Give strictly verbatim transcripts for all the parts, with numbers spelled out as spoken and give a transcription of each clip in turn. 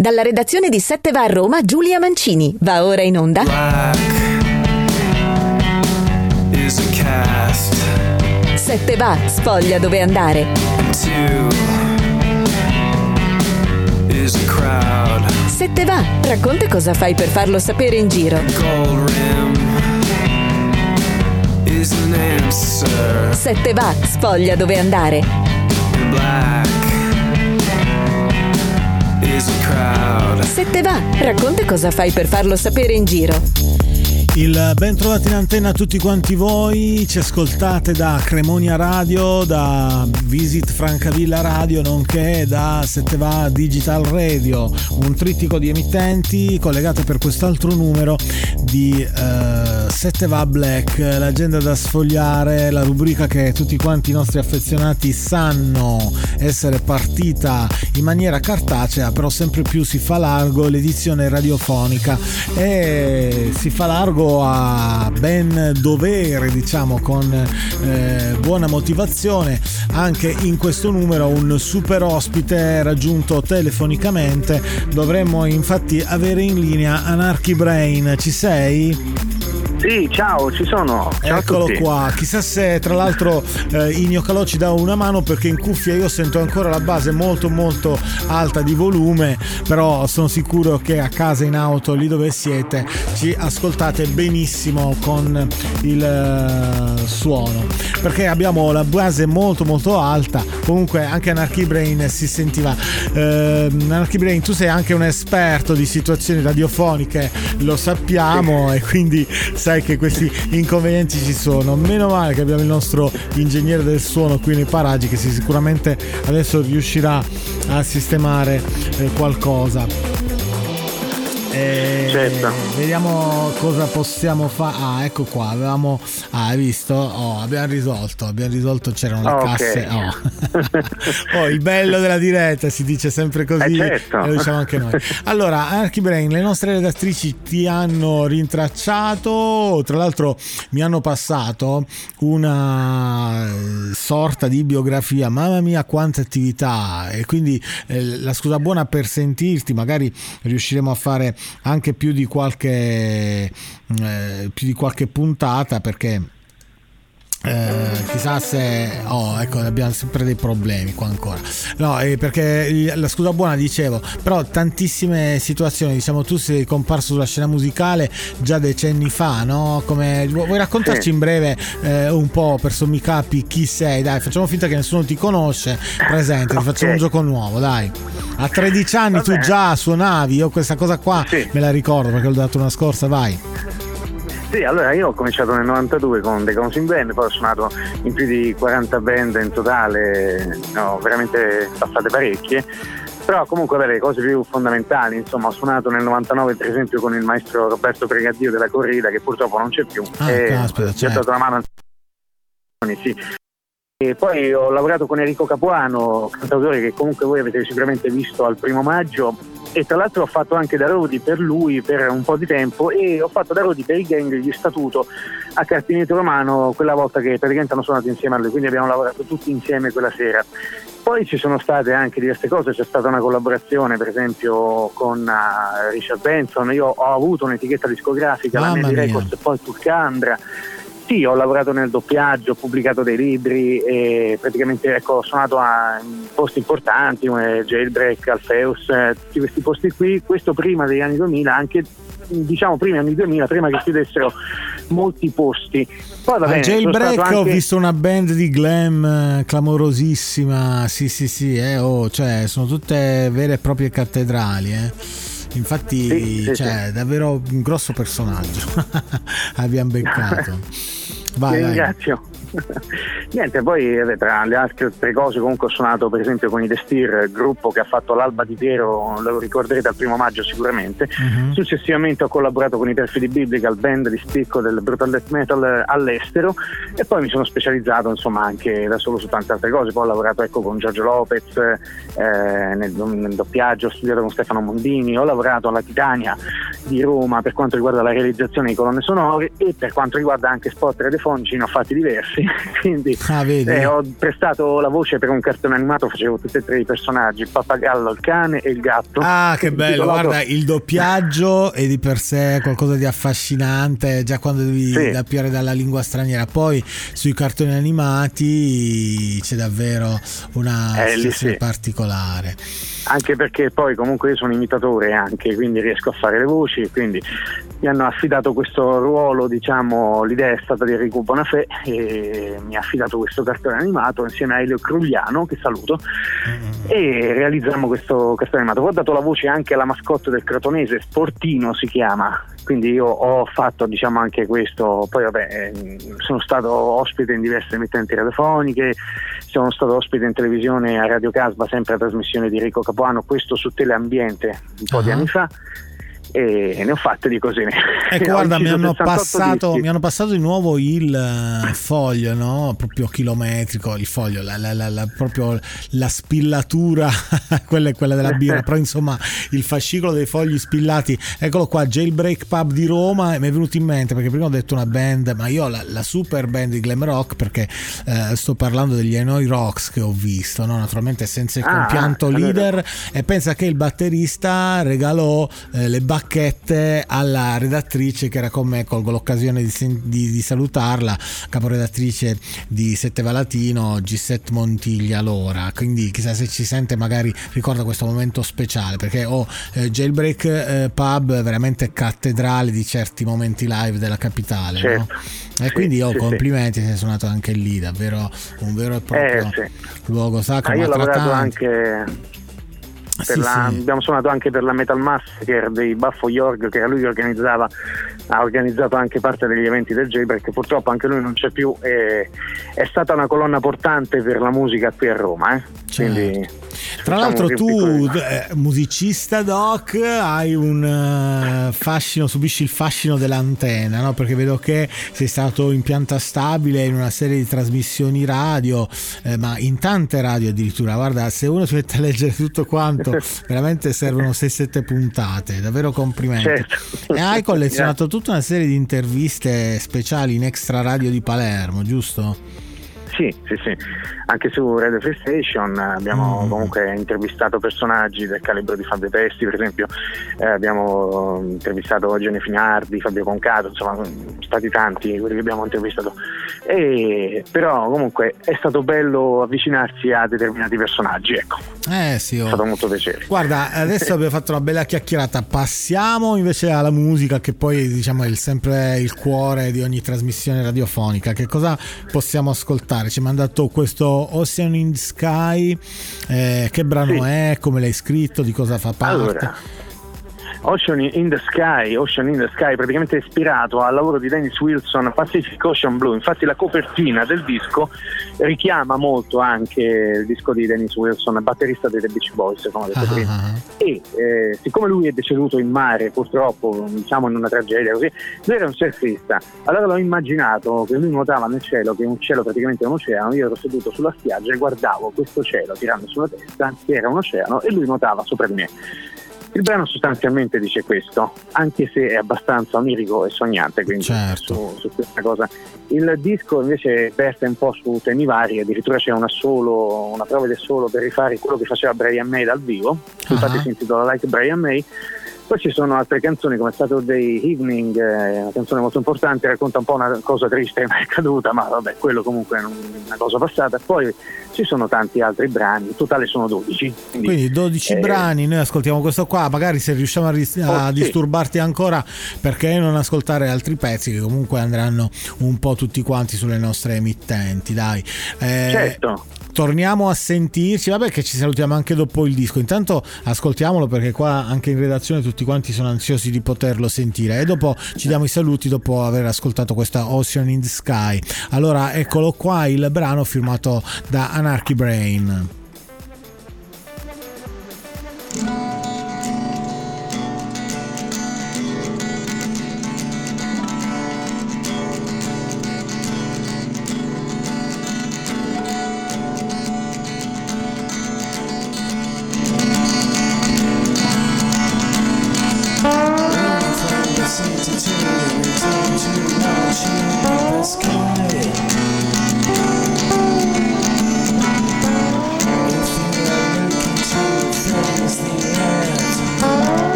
Dalla redazione di sette va a Roma, Giulia Mancini. Va ora in onda Black is a cast. sette va, sfoglia dove andare. Two is a crowd. sette va, racconta cosa fai per farlo sapere in giro. Gold rim is an answer. sette va, sfoglia dove andare. Black is a crowd. sette va, racconta cosa fai per farlo sapere in giro. Il ben trovati in antenna a tutti quanti voi, ci ascoltate da Cremonia Radio, da Visit Francavilla Radio, nonché da sette va Digital Radio, un trittico di emittenti collegate per quest'altro numero di uh, sette va Black, l'agenda da sfogliare, la rubrica che tutti quanti i nostri affezionati sanno essere partita in maniera cartacea, però sempre più si fa largo l'edizione radiofonica e si fa largo a ben dovere, diciamo, con eh, buona motivazione. Anche in questo numero un super ospite raggiunto telefonicamente. Dovremmo infatti avere in linea Anarchy Brain. Ci sei? Sì, ciao, ci sono. Ciao. Eccolo qua. Chissà se tra l'altro eh, Inio Calò ci dà una mano, perché in cuffia io sento ancora la base molto molto alta di volume, però sono sicuro che a casa, in auto, lì dove siete, ci ascoltate benissimo con il eh, suono, perché abbiamo la base molto molto alta. Comunque anche Anarchy Brain si sentiva. eh, Anarchy Brain, tu sei anche un esperto di situazioni radiofoniche, lo sappiamo, e quindi sai che questi inconvenienti ci sono. Meno male che abbiamo il nostro ingegnere del suono qui nei paraggi, che sicuramente adesso riuscirà a sistemare eh, qualcosa. E certo. Vediamo cosa possiamo fare. Ah, ecco qua, avevamo ah, hai visto? Oh, abbiamo risolto, abbiamo risolto, c'erano le okay. casse. Oh. Oh, il bello della diretta, si dice sempre così, eh certo. e lo diciamo anche noi. Allora, Anarchy Brain, le nostre redattrici ti hanno rintracciato, tra l'altro mi hanno passato una sorta di biografia, mamma mia quante attività, e quindi eh, la scusa buona per sentirti, magari riusciremo a fare anche più di qualche eh, più di qualche puntata, perché Eh, chissà se oh ecco, abbiamo sempre dei problemi qua ancora, no, eh, perché la scusa buona, dicevo, però tantissime situazioni, diciamo, tu sei comparso sulla scena musicale già decenni fa, no? Come vuoi raccontarci sì. in breve eh, un po', per sommi capi, chi sei? Dai, facciamo finta che nessuno ti conosce, presente, okay. Facciamo un gioco nuovo, dai. A tredici anni Vabbè. tu già suonavi, io questa cosa qua sì. me la ricordo perché l'ho dato una scorsa, vai. Sì, allora io ho cominciato nel novantadue con The Guns N' Band, poi ho suonato in più di quaranta band in totale, no, veramente passate parecchie, però comunque vabbè, le cose più fondamentali, insomma, ho suonato nel novantanove per esempio con il maestro Roberto Pregadio della Corrida, che purtroppo non c'è più, ah, e caspita, ci ha dato una mano, sì. E poi ho lavorato con Enrico Capuano, cantautore che comunque voi avete sicuramente visto al Primo Maggio, e tra l'altro ho fatto anche da roadie per lui per un po' di tempo, e ho fatto da roadie per i Gang di Statuto a Carpineto Romano quella volta che praticamente hanno suonato insieme a lui, quindi abbiamo lavorato tutti insieme quella sera. Poi ci sono state anche diverse cose, c'è stata una collaborazione per esempio con uh, Richard Benson, io ho avuto un'etichetta discografica, Mamma la Navy Records e poi Turcandra. Sì, ho lavorato nel doppiaggio, ho pubblicato dei libri e praticamente ecco, ho suonato a posti importanti come Jailbreak, Alpheus, eh, tutti questi posti qui, questo prima degli anni duemila, anche diciamo prima degli anni duemila, prima che si dessero molti posti. Poi va bene, a Jailbreak anche... ho visto una band di glam clamorosissima, sì sì sì, eh, oh, cioè sono tutte vere e proprie cattedrali, eh. Infatti sì, sì, cioè sì. davvero un grosso personaggio abbiamo beccato. Vai, Ti ringrazio. Niente, poi tra le altre tre cose comunque ho suonato per esempio con i The Steer, gruppo che ha fatto l'Alba di Piero, lo ricorderete al Primo Maggio sicuramente. Uh-huh. Successivamente ho collaborato con i Perfidi Biblical, band di spicco del brutal death metal all'estero, e poi mi sono specializzato insomma anche da solo su tante altre cose. Poi ho lavorato ecco con Giorgio Lopez eh, nel, nel doppiaggio, ho studiato con Stefano Mondini, ho lavorato alla Titania di Roma per quanto riguarda la realizzazione di colonne sonore e per quanto riguarda anche spot radiofonici ne ho fatti diversi, quindi ah, eh, ho prestato la voce per un cartone animato, facevo tutti e tre i personaggi, il pappagallo, il cane e il gatto. Ah, che bello, titolato... guarda, il doppiaggio è di per sé qualcosa di affascinante già quando devi sì. doppiare dalla lingua straniera, poi sui cartoni animati c'è davvero una eh, situazione sì. particolare. Anche perché poi comunque io sono imitatore anche, quindi riesco a fare le voci, quindi mi hanno affidato questo ruolo, diciamo, l'idea è stata di Enrico Bonafè e mi ha affidato questo cartone animato insieme a Elio Crugliano, che saluto, mm-hmm. e realizziamo questo cartone animato. Ho dato la voce anche alla mascotte del Crotonese, Sportino si chiama, quindi io ho fatto, diciamo, anche questo. Poi vabbè, sono stato ospite in diverse emittenti radiofoniche, sono stato ospite in televisione a Radio Casba, sempre a trasmissione di Enrico Capuano, questo su Teleambiente un po' uh-huh. di anni fa, e ne ho fatte di così. Ecco, guarda, mi hanno passato mi hanno passato di nuovo il uh, foglio, no? Proprio chilometrico, il foglio, la, la, la, la, proprio la spillatura, quella è quella della birra, però insomma il fascicolo dei fogli spillati. Eccolo qua, Jailbreak Pub di Roma, e mi è venuto in mente perché prima ho detto una band, ma io ho la, la super band di glam rock, perché eh, sto parlando degli Hanoi Rocks che ho visto, no? Naturalmente senza il compianto ah, leader, allora. E pensa che il batterista regalò eh, le bacchette alla redattrice che era con me, colgo l'occasione di, di, di salutarla, caporedattrice di Sette Va Latino, Gisette Montiglia Lora, quindi chissà se ci sente, magari ricorda questo momento speciale, perché ho oh, eh, Jailbreak eh, Pub veramente cattedrale di certi momenti live della capitale, certo. no? E sì, quindi oh, sì, complimenti, sì. sei suonato anche lì, davvero un vero e proprio eh, sì. luogo sacro. Ah, io ho lavorato tanti. anche Per sì, la, sì. abbiamo suonato anche per la Metal Massacre dei Baffo York, che era lui che organizzava, ha organizzato anche parte degli eventi del Jailbreak, perché purtroppo anche lui non c'è più, e è stata una colonna portante per la musica qui a Roma, eh? Certo. Quindi, tra l'altro tu eh, musicista doc hai un uh, fascino, subisci il fascino dell'antenna, no? Perché vedo che sei stato in pianta stabile in una serie di trasmissioni radio, eh, ma in tante radio addirittura. Guarda, se uno si mette a leggere tutto quanto veramente servono sei sette puntate, davvero complimenti. Certo. E hai collezionato tutta una serie di interviste speciali in Extra Radio di Palermo, giusto? Sì, sì, sì, anche su Radio Free Station abbiamo mm. comunque intervistato personaggi del calibro di Fabio Testi, per esempio, eh, abbiamo intervistato Gianni Finardi, Fabio Concato, insomma sono stati tanti quelli che abbiamo intervistato, e, però comunque è stato bello avvicinarsi a determinati personaggi, ecco. Eh sì, oh. È stato molto piacere. Guarda, adesso abbiamo fatto una bella chiacchierata, passiamo invece alla musica, che poi diciamo è il, sempre il cuore di ogni trasmissione radiofonica. Che cosa possiamo ascoltare? Ci ha mandato questo Ocean in the Sky, eh, che brano sì. è, come l'hai scritto, di cosa fa parte? Allora, Ocean in the Sky, Ocean in the Sky praticamente è ispirato al lavoro di Dennis Wilson, Pacific Ocean Blue. Infatti la copertina del disco richiama molto anche il disco di Dennis Wilson, batterista dei The Beach Boys, come ho detto uh-huh. prima. E eh, siccome lui è deceduto in mare, purtroppo, diciamo in una tragedia così, lui era un surfista. Allora l'ho immaginato che lui nuotava nel cielo, che è un cielo praticamente un oceano. Io ero seduto sulla spiaggia e guardavo questo cielo tirando sulla testa, che era un oceano, e lui nuotava sopra di me. Il brano sostanzialmente dice questo, anche se è abbastanza onirico e sognante, quindi certo. su, su questa cosa. Il disco invece verte un po' su temi vari, addirittura c'è una solo, una prova del solo per rifare quello che faceva Brian May dal vivo, uh-huh. infatti si intitola Like Brian May. Poi ci sono altre canzoni come Saturday Evening, eh, una canzone molto importante, racconta un po' una cosa triste ma è caduta, ma vabbè, quello comunque è una cosa passata. Poi ci sono tanti altri brani, in totale sono dodici. Quindi, quindi dodici eh, brani, noi ascoltiamo questo qua, magari se riusciamo a, ris- a oh, disturbarti sì. ancora, perché non ascoltare altri pezzi che comunque andranno un po' tutti quanti sulle nostre emittenti, dai. Eh, certo. Torniamo a sentirci, vabbè che ci salutiamo anche dopo il disco, intanto ascoltiamolo perché qua anche in redazione tutti quanti sono ansiosi di poterlo sentire, e dopo ci diamo i saluti dopo aver ascoltato questa Ocean in the Sky. Allora eccolo qua il brano firmato da Anarchy Brain.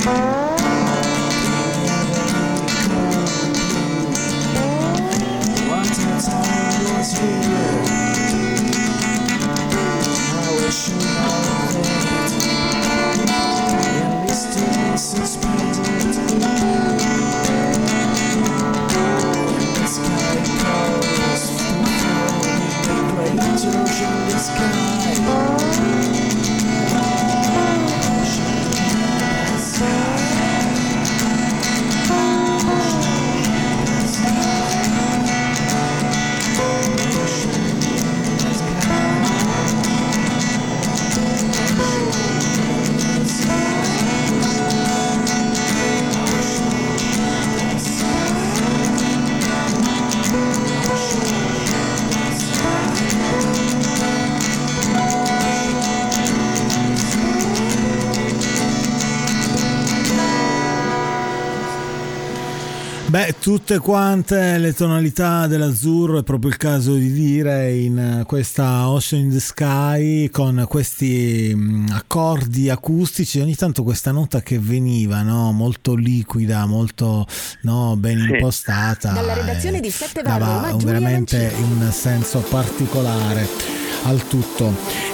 Beh, tutte quante le tonalità dell'azzurro, è proprio il caso di dire, in questa Ocean in the Sky, con questi accordi acustici, ogni tanto questa nota che veniva, no, molto liquida, molto, no, ben sì. impostata. Dalla redazione di Sette Va dava Roma, un, veramente Mancini. un senso particolare al tutto.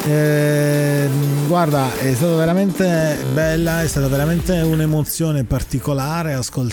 Eh, guarda, è stata veramente bella, è stata veramente un'emozione particolare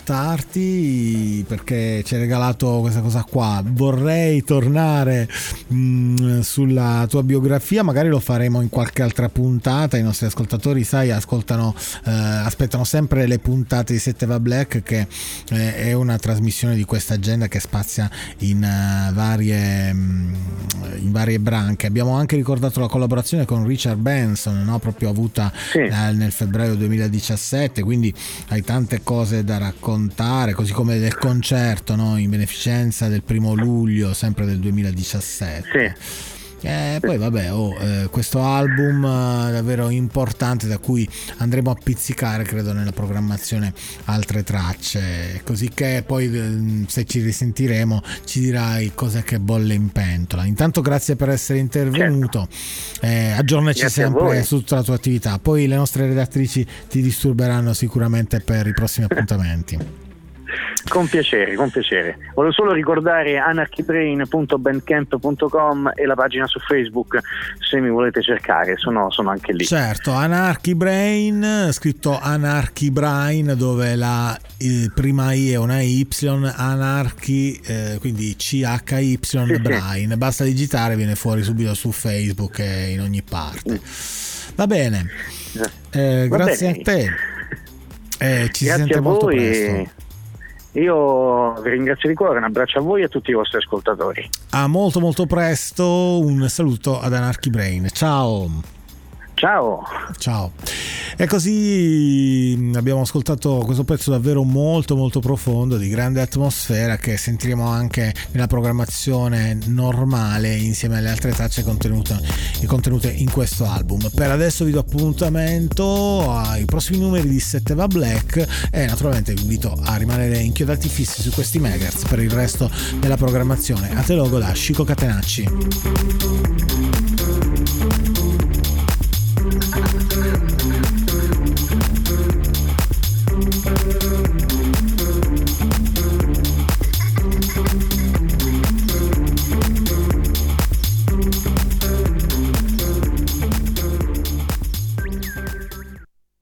ascoltarti, perché ci hai regalato questa cosa qua. Vorrei tornare mh, sulla tua biografia, magari lo faremo in qualche altra puntata. I nostri ascoltatori, sai, ascoltano eh, aspettano sempre le puntate di Sette Va Black, che eh, è una trasmissione di questa agenda che spazia in uh, varie mh, in varie branche. Abbiamo anche ricordato la collaborazione con Richard Benson, no? Proprio avuta sì. eh, nel febbraio duemiladiciassette, quindi hai tante cose da raccontare, così come del concerto, no? In beneficenza del primo luglio sempre del duemiladiciassette. Sì. Eh, poi vabbè, oh, eh, questo album eh, davvero importante, da cui andremo a pizzicare, credo, nella programmazione altre tracce, così che poi eh, se ci risentiremo ci dirai cos'è che bolle in pentola. Intanto grazie per essere intervenuto, certo. eh, aggiornaci grazie sempre su tutta la tua attività, poi le nostre redattrici ti disturberanno sicuramente per i prossimi appuntamenti. Con piacere, con piacere. Volevo solo ricordare anarchybrain punto bandcamp punto com e la pagina su Facebook, se mi volete cercare, sono, sono anche lì. Certo, Anarchybrain, scritto Anarchybrain, dove la eh, prima I è una Y, Anarchy, eh, quindi C H Y sì, Brain. Sì. Basta digitare, viene fuori subito su Facebook e in ogni parte. Va bene, eh, Va grazie bene. a te. Eh, ci grazie si sente a molto voi. presto. Io vi ringrazio di cuore, un abbraccio a voi e a tutti i vostri ascoltatori. A molto molto presto, un saluto ad Anarchybrain. Ciao. Ciao. Ciao. E così abbiamo ascoltato questo pezzo davvero molto molto profondo, di grande atmosfera, che sentiremo anche nella programmazione normale insieme alle altre tracce contenute, contenute in questo album. Per adesso vi do appuntamento ai prossimi numeri di Sette Va Black e naturalmente vi invito a rimanere inchiodati fissi su questi megahertz per il resto della programmazione. A te logo da Chico Catenacci.